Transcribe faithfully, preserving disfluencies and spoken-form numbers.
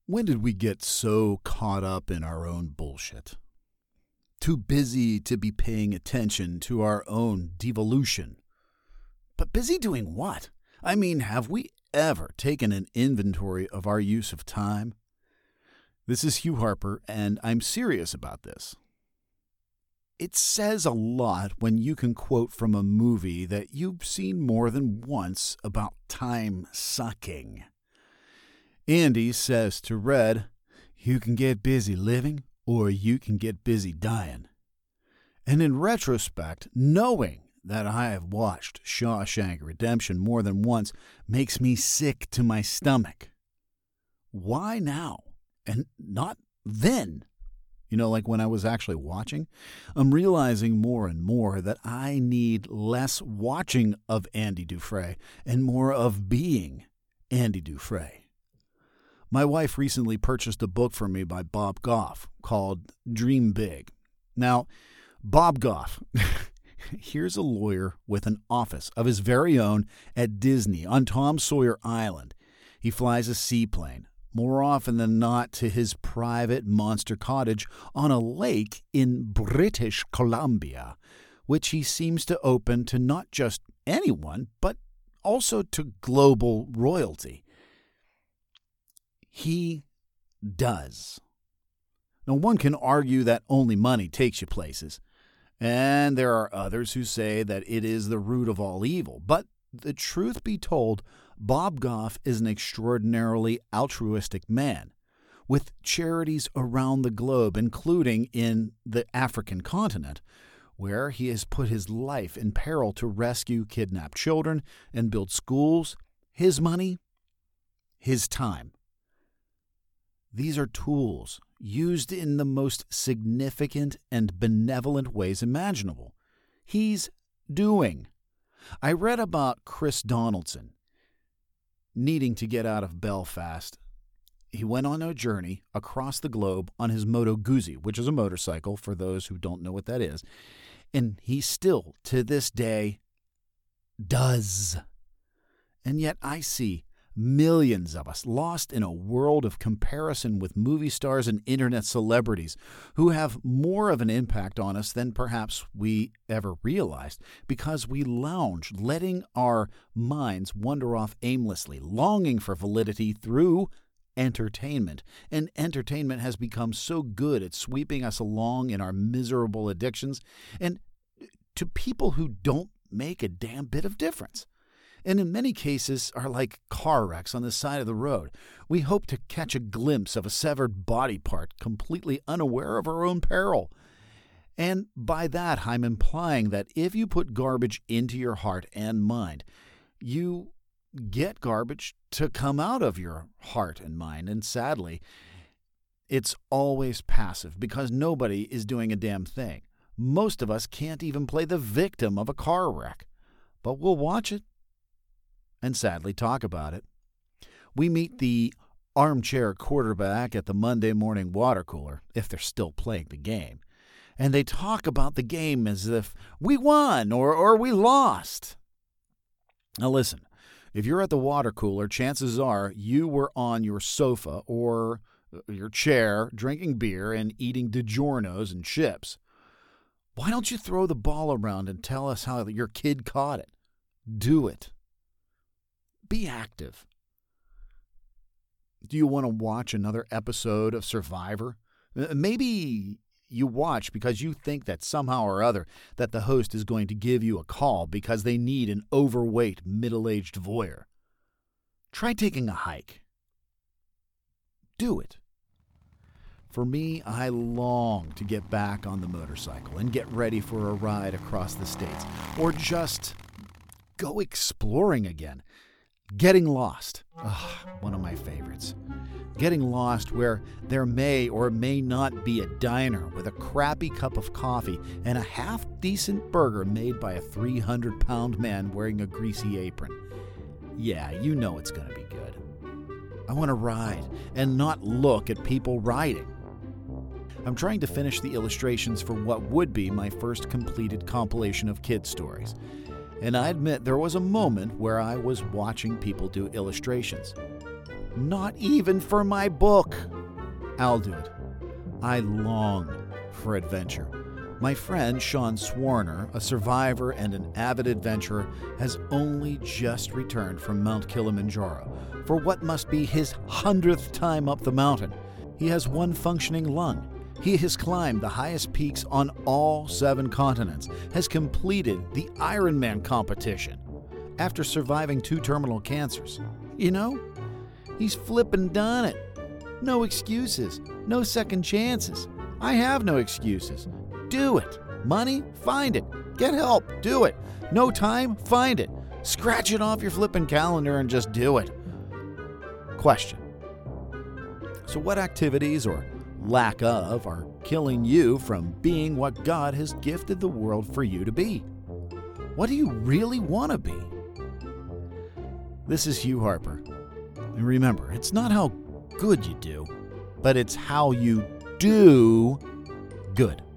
When did we get so caught up in our own bullshit? Too busy to be paying attention to our own devolution. But busy doing what? I mean, have we ever taken an inventory of our use of time? This is Hugh Harper, and I'm serious about this. It says a lot when you can quote from a movie that you've seen more than once about time sucking. Andy says to Red, "You can get busy living, or you can get busy dying." And in retrospect, knowing that I have watched Shawshank Redemption more than once makes me sick to my stomach. Why now? And not then? You know, like when I was actually watching? I'm realizing more and more that I need less watching of Andy Dufresne and more of being Andy Dufresne. My wife recently purchased a book for me by Bob Goff called Dream Big. Now, Bob Goff, here's a lawyer with an office of his very own at Disney on Tom Sawyer Island. He flies a seaplane, more often than not to his private monster cottage on a lake in British Columbia, which he seems to open to not just anyone, but also to global royalty. He does. Now, one can argue that only money takes you places, and there are others who say that it is the root of all evil. But the truth be told, Bob Goff is an extraordinarily altruistic man, with charities around the globe, including in the African continent, where he has put his life in peril to rescue kidnapped children and build schools. His money, his time. These are tools used in the most significant and benevolent ways imaginable. He's doing. I read about Chris Donaldson needing to get out of Belfast. He went on a journey across the globe on his Moto Guzzi, which is a motorcycle for those who don't know what that is. And he still, to this day, does. And yet I see millions of us lost in a world of comparison with movie stars and internet celebrities who have more of an impact on us than perhaps we ever realized, because we lounge, letting our minds wander off aimlessly, longing for validity through entertainment. And entertainment has become so good at sweeping us along in our miserable addictions, and to people who don't make a damn bit of difference. And in many cases are like car wrecks on the side of the road. We hope to catch a glimpse of a severed body part, completely unaware of our own peril. And by that, I'm implying that if you put garbage into your heart and mind, you get garbage to come out of your heart and mind. And sadly, it's always passive because nobody is doing a damn thing. Most of us can't even play the victim of a car wreck, but we'll watch it and sadly talk about it. We meet the armchair quarterback at the Monday morning water cooler, if they're still playing the game, and they talk about the game as if we won or, or we lost. Now listen, if you're at the water cooler, chances are you were on your sofa or your chair drinking beer and eating DiGiorno's and chips. Why don't you throw the ball around and tell us how your kid caught it? Do it. Be active. Do you want to watch another episode of Survivor? Maybe you watch because you think that somehow or other that the host is going to give you a call because they need an overweight, middle-aged voyeur. Try taking a hike. Do it. For me, I long to get back on the motorcycle and get ready for a ride across the states, or just go exploring again. Getting lost. Ugh, one of my favorites. Getting lost where there may or may not be a diner with a crappy cup of coffee and a half-decent burger made by a three hundred pound man wearing a greasy apron. Yeah, you know it's going to be good. I want to ride and not look at people riding. I'm trying to finish the illustrations for what would be my first completed compilation of kid stories. And I admit there was a moment where I was watching people do illustrations. Not even for my book. I'll do it. I long for adventure. My friend Sean Swarner, a survivor and an avid adventurer, has only just returned from Mount Kilimanjaro for what must be his hundredth time up the mountain. He has one functioning lung. He has climbed the highest peaks on all seven continents, has completed the Ironman competition after surviving two terminal cancers. You know, he's flippin' done it. No excuses, no second chances. I have no excuses. Do it. Money? Find it. Get help? Do it. No time? Find it. Scratch it off your flippin' calendar and just do it. Question. So what activities or lack of are killing you from being what God has gifted the world for you to be? What do you really want to be? This is Hugh Harper. And remember, it's not how good you do, but it's how you do good.